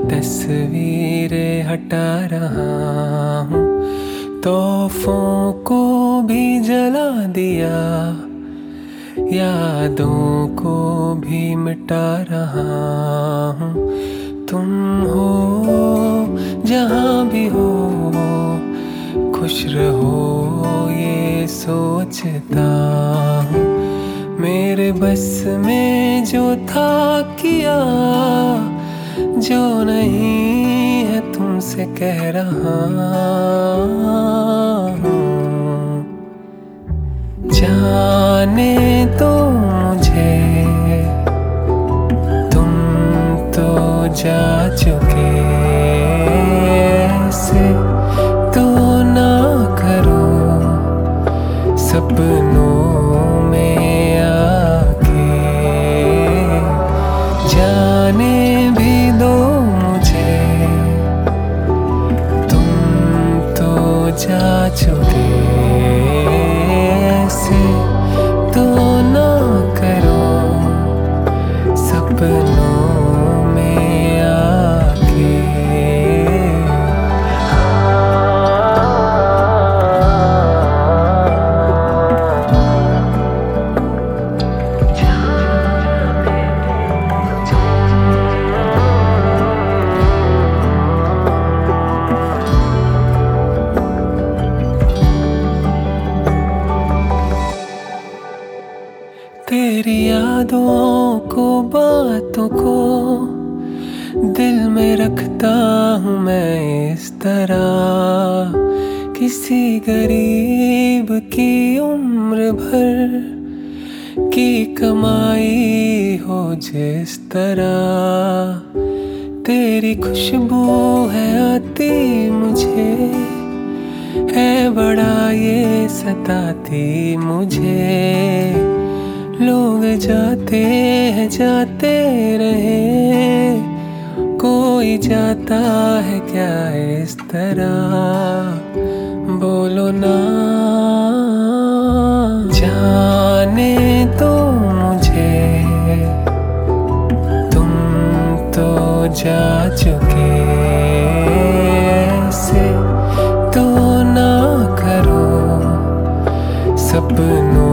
तस्वीरें हटा रहा हूँ, तोहफों को भी जला दिया, यादों को भी मिटा रहा हूँ। तुम हो जहाँ भी हो, खुश रहो ये सोचता हूँ। मेरे बस में जो था किया, जो नहीं है तुमसे कह रहा हूँ। जाने दो मुझे, तुम तो जा चुके, ऐसे तो ना करो सपनों में आके। जाने भी दो मुझे, तुम तो जा चुके, ऐसे तो ना करो सपनों में आके। तेरी यादों को, बातों को दिल में रखता हूँ मैं इस तरह, किसी गरीब की उम्र भर की कमाई हो जिस तरह। तेरी खुशबू है आती मुझे, है बड़ा ये सताती मुझे। लोग जाते हैं जाते रहे, कोई जाता है क्या इस तरह, बोलो ना। जाने दो मुझे, तुम तो जा चुके, ऐसे तो ना करो सपनों